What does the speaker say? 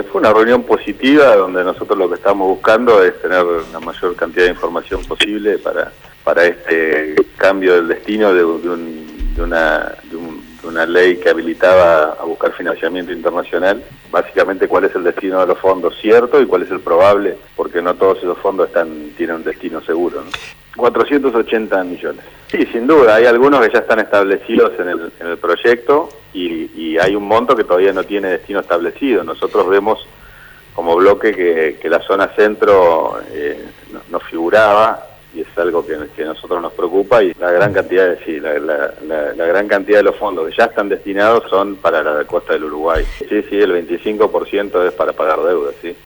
Fue una reunión positiva donde nosotros lo que estamos buscando es tener la mayor cantidad de información posible para este cambio del destino de una ley que habilitaba a buscar financiamiento internacional. Básicamente cuál es el destino de los fondos cierto y cuál es el probable, porque no todos esos fondos tienen un destino seguro, ¿no? 480 millones. Sí, sin duda, hay algunos que ya están establecidos en el proyecto y hay un monto que todavía no tiene destino establecido. Nosotros vemos como bloque que la zona centro no figuraba, y es algo que a nosotros nos preocupa, y la gran cantidad la gran cantidad de los fondos que ya están destinados son para la costa del Uruguay. Sí, el 25% es para pagar deudas, sí.